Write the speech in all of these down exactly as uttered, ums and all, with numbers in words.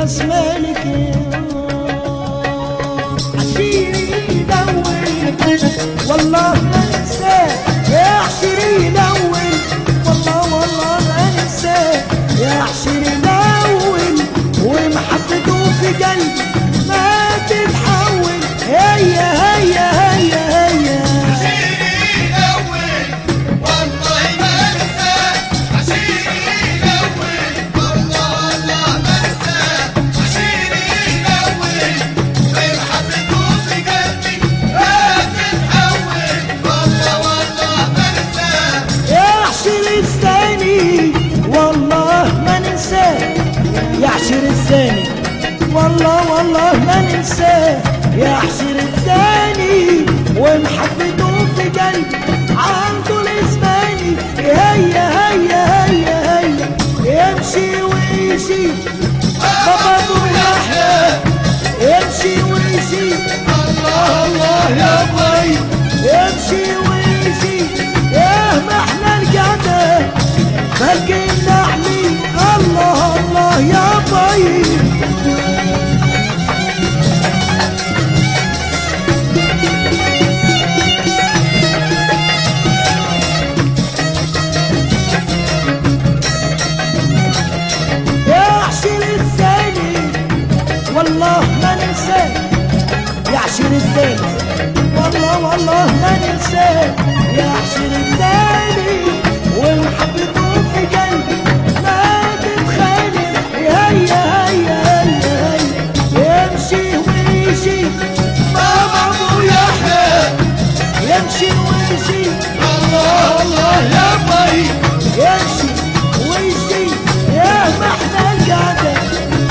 راس مالك عشيري الاول والله ما ننساه يا عشيري الاول والله والله ما ننساه يا عشيري الاول ومحبته في قلبي ما تتحول هيا هيا هيا هيا عشيري الاول والله ما ننساه عشيري الاول والله والله ما ننساه عشيري الاول ومحبته في قلبي ما تتحول والله والله ما ننساه يا عشيري الثاني والله ما ننساه يا عشيري الثاني والله والله ما ننساه يا عشيري الثاني ومحبته في قلبي عنده الاسباني هيا هيا هيا هيا يمشي ويجي بابا يحيى يمشي ويجي الله الله يا بي يمشي ويجي يا ما احنا القعده فاكين نحمي الله الله يا بي والله ما ننساه يا عشيري الثاني والله والله ما ننساه يا عشيري الثاني ومحبته في قلبي ما تتخيل هيا هيا هيا هيا يمشي ويجي بابا ابو يحيى يمشي ويجي الله الله يا بي يمشي ويجي يا ما احنا القعده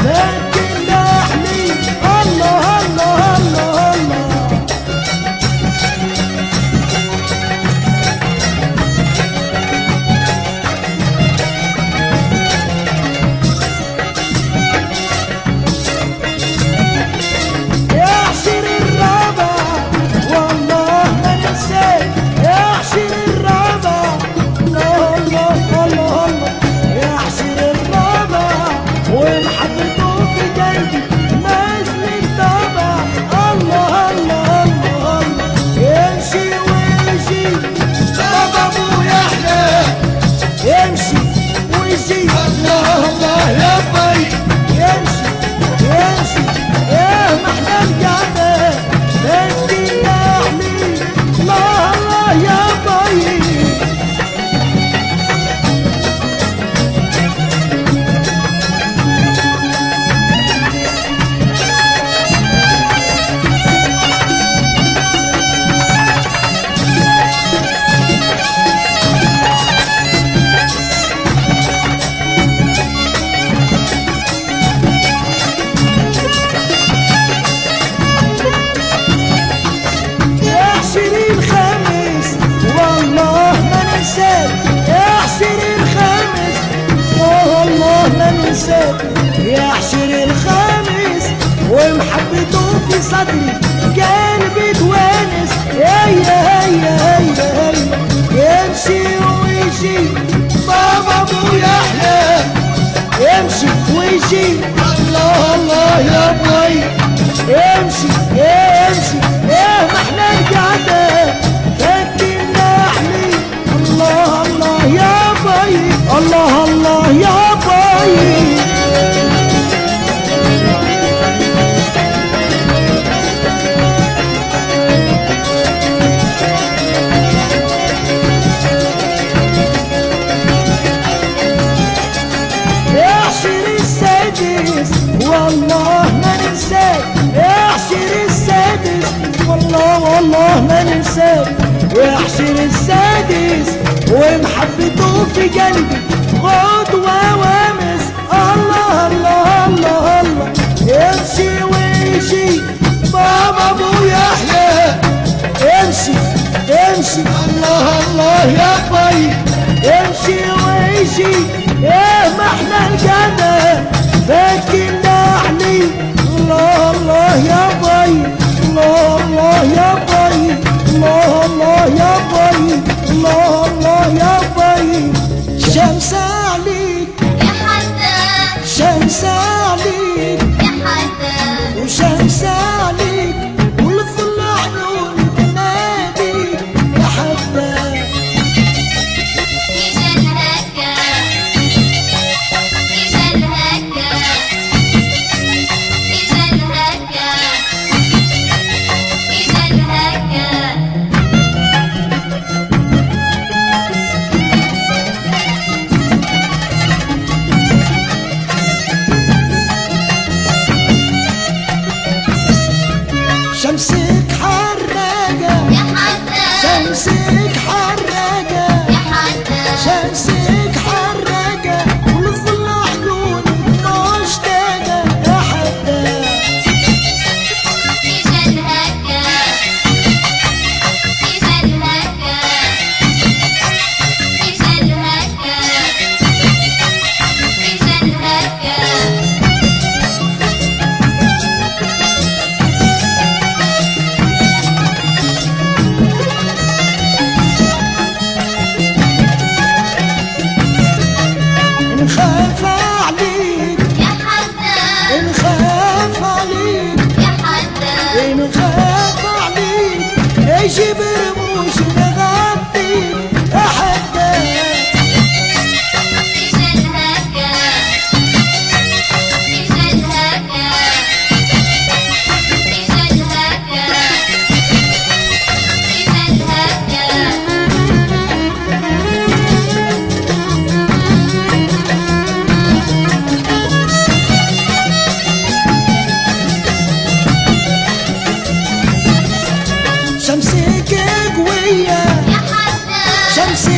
يا عشيري الخامس ومحبته في صدري قلبي توانس هيا هيا هيا هيا يمشي ويجي بابا ابو يحيى يمشي ويجي الله الله يا بي يمشي يمشي يا ما احنا القعده فكنا احلي الله الله يا بي الله الله يا بي والله ما ننساك يا عشيري السادس والله والله ما ننساك يا عشيري السادس ومحبته في قلبي غدوة وامس الله الله الله الله يمشي ويجي بابا ابو يحيى يمشي يمشي الله الله يا بي يمشي ويجي يا ما احنا القعده فاكنا احلي الله الله يا بي الله الله يا بي الله الله يا بي الله الله يا بي شمس عليك يا حدا شمس عليك شمس